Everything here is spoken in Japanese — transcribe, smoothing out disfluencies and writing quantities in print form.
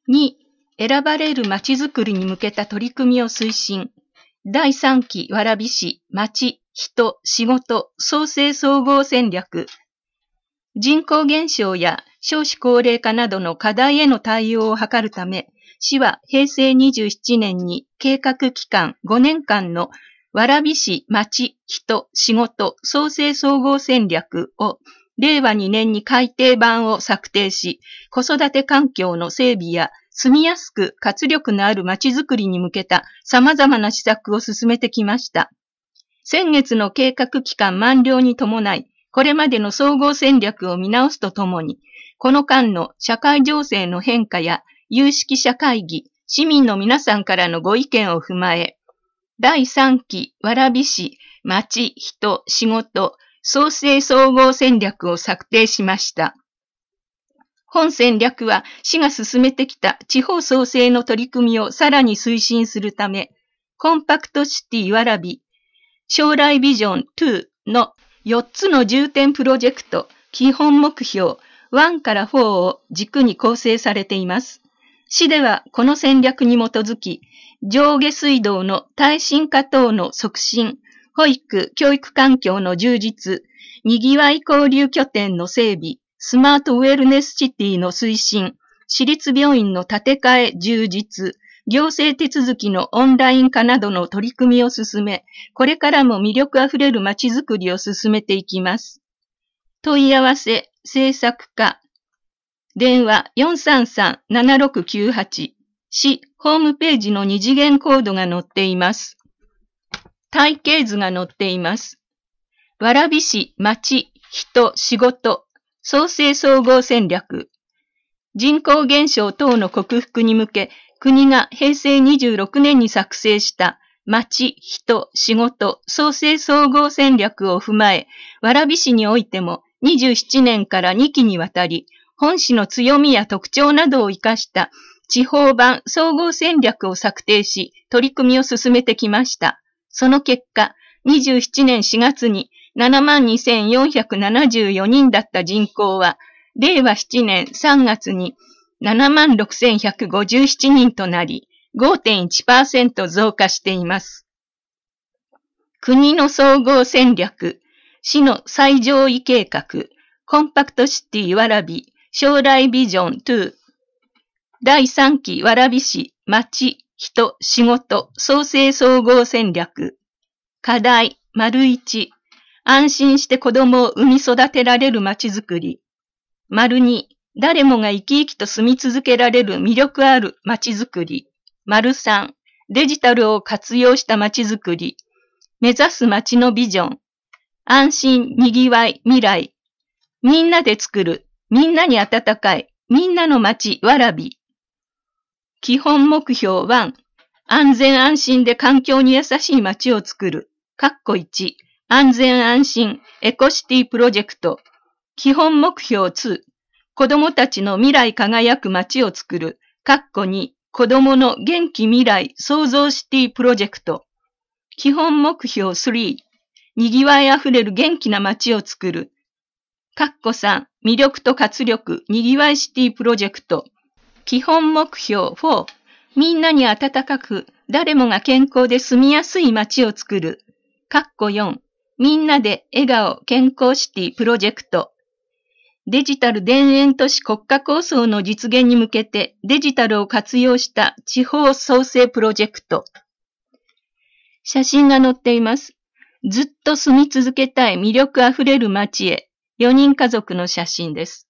2、選ばれるまちづくりに向けた取り組みを推進。第3期蕨市まち、人、仕事、創生総合戦略。人口減少や少子高齢化などの課題への対応を図るため、市は平成27年に計画期間5年間の蕨市まち、人、仕事、創生総合戦略を令和2年に改訂版を策定し、子育て環境の整備や住みやすく活力のあるまちづくりに向けた様々な施策を進めてきました。先月の計画期間満了に伴い、これまでの総合戦略を見直すとともに、この間の社会情勢の変化や有識者会議、市民の皆さんからのご意見を踏まえ、第3期蕨市まち、人、仕事、創生総合戦略を策定しました。本戦略は市が進めてきた地方創生の取り組みをさらに推進するため、コンパクトシティ蕨、将来ビジョン2の4つの重点プロジェクト、基本目標1から4を軸に構成されています。市ではこの戦略に基づき、上下水道の耐震化等の促進、保育・教育環境の充実、にぎわい交流拠点の整備、スマートウェルネスシティの推進、私立病院の建て替え充実、行政手続きのオンライン化などの取り組みを進め、これからも魅力あふれるまちづくりを進めていきます。問い合わせ、政策課、電話 433-7698、市ホームページの二次元コードが載っています。体系図が載っています。蕨市まち、人、仕事、創生総合戦略。人口減少等の克服に向け、国が平成26年に作成したまち、人、仕事、創生総合戦略を踏まえ、蕨市においても27年から2期にわたり、本市の強みや特徴などを生かした地方版総合戦略を策定し、取り組みを進めてきました。その結果、27年4月に72,474 人だった人口は、令和7年3月に76,157 人となり、5.1% 増加しています。国の総合戦略、市の最上位計画、コンパクトシティ蕨、将来ビジョン2、第3期蕨市、まち、人、仕事、創生総合戦略、課題、1、安心して子供を産み育てられるまちづくり、2、誰もが生き生きと住み続けられる魅力あるまちづくり、3、デジタルを活用したまちづくり、目指すまちのビジョン、安心、にぎわい、未来、みんなで作る、みんなに温かい、みんなのまち、蕨。基本目標1、安全安心で環境に優しいまちを作る。1、安全安心エコシティプロジェクト。基本目標2、子どもたちの未来輝くまちを作る。2、子どもの元気未来創造シティプロジェクト。基本目標3、にぎわいあふれる元気なまちを作る。3、魅力と活力にぎわいシティプロジェクト。基本目標4、みんなに温かく誰もが健康で住みやすいまちを作る。4、みんなで笑顔健康シティプロジェクト。デジタル田園都市国家構想の実現に向けてデジタルを活用した地方創生プロジェクト。写真が載っています。ずっと住み続けたい魅力あふれる街へ、4人家族の写真です。